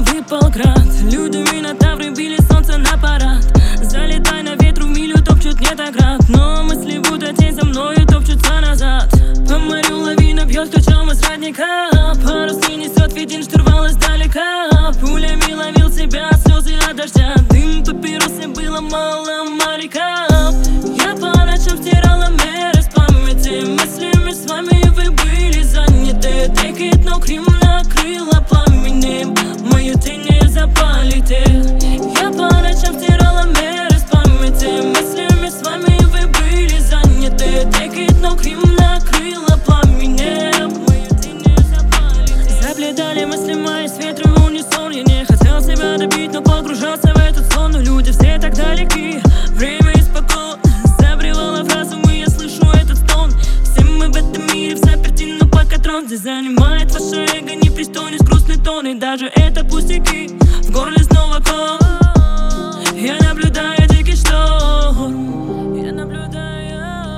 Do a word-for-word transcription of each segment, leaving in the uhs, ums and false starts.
выпал град. Люди минотавры били солнце на парад. Залетай на ветру в милю, топчут нет оград. Но мысли будто тень за мною топчутся назад. По морю лавина бьет ключом из радника. Парусы несет виден штурвал издалека. Пулями ловил себя, слезы от дождя. Дым папиросы, было мало моряка. Я по ночам стирала меры с памяти. Мыслями с вами вы были заняты. Take it, но Крим накрыла пламенем. Мою тень не запалите. Я по ночам стирала меры с памяти. Мыслями с вами вы были заняты. Take it, но Крим накрыла пламенем. Мою тень не запалите. Забледали мысли мои с ветром в унисон. Я не хотел себя добить, но погружался в этот сон. Но люди все так далеки, время испокон забревало в разум, и я слышу этот стон. Все мы в этом мире в заперти, но пока трон здесь занимает ваше эго непристойность, грустный тон. И даже это пустяки, в горле снова ком. Я наблюдаю дикий шторм. Я наблюдаю,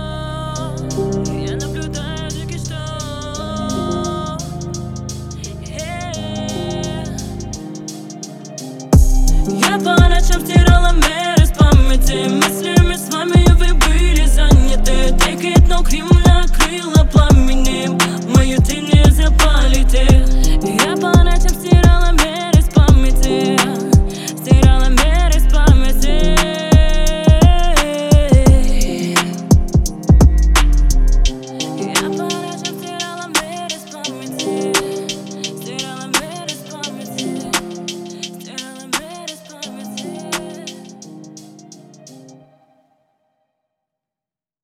я наблюдаю дикий шторм. Yeah. Я по ночам стирала меры с памяти. Мыслями с вами вы были заняты. Take it, но Крим накрыла пламенем. Мою тень не запалите.